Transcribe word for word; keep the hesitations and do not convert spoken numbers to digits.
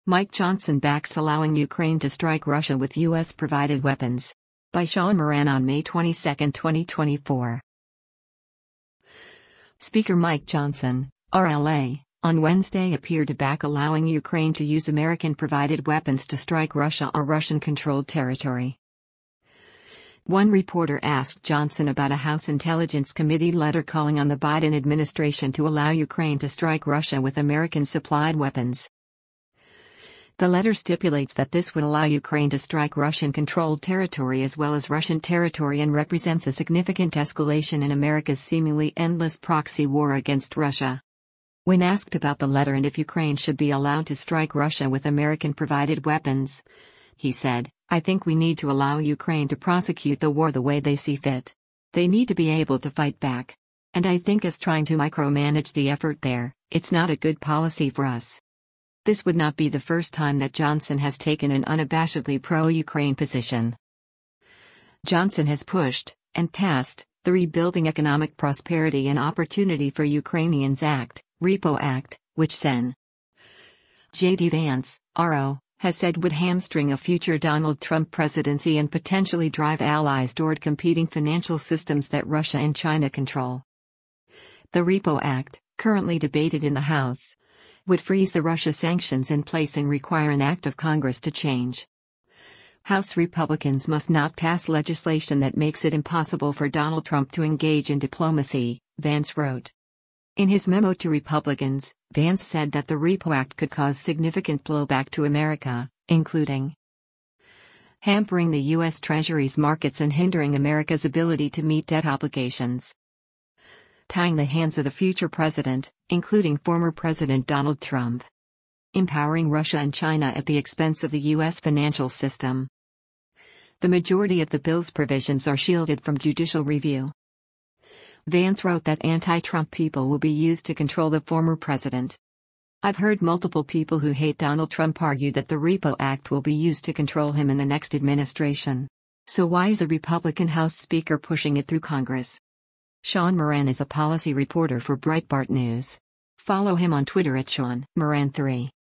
Mike Johnson backs allowing Ukraine to strike Russia with U S-provided weapons. By Sean Moran on May twenty-second, twenty twenty-four. Speaker Mike Johnson, R L A, on Wednesday appeared to back allowing Ukraine to use American-provided weapons to strike Russia or Russian-controlled territory. One reporter asked Johnson about a House Intelligence Committee letter calling on the Biden administration to allow Ukraine to strike Russia with American-supplied weapons. The letter stipulates that this would allow Ukraine to strike Russian-controlled territory as well as Russian territory and represents a significant escalation in America's seemingly endless proxy war against Russia. When asked about the letter and if Ukraine should be allowed to strike Russia with American-provided weapons, he said, "I think we need to allow Ukraine to prosecute the war the way they see fit. They need to be able to fight back. And I think as trying to micromanage the effort there, it's not a good policy for us." This would not be the first time that Johnson has taken an unabashedly pro-Ukraine position. Johnson has pushed, and passed, the Rebuilding Economic Prosperity and Opportunity for Ukrainians Act, REPO Act, which Sen. J D Vance, R O, has said would hamstring a future Donald Trump presidency and potentially drive allies toward competing financial systems that Russia and China control. The REPO Act, currently debated in the House, would freeze the Russia sanctions in place and require an act of Congress to change. House Republicans must not pass legislation that makes it impossible for Donald Trump to engage in diplomacy, Vance wrote. In his memo to Republicans, Vance said that the REPO Act could cause significant blowback to America, including hampering the U S Treasury's markets and hindering America's ability to meet debt obligations, tying the hands of the future president, including former President Donald Trump, empowering Russia and China at the expense of the U S financial system. The majority of the bill's provisions are shielded from judicial review. Vance wrote that anti-Trump people will be used to control the former president. I've heard multiple people who hate Donald Trump argue that the REPO Act will be used to control him in the next administration. So why is a Republican House Speaker pushing it through Congress? Sean Moran is a policy reporter for Breitbart News. Follow him on Twitter at Sean Moran three.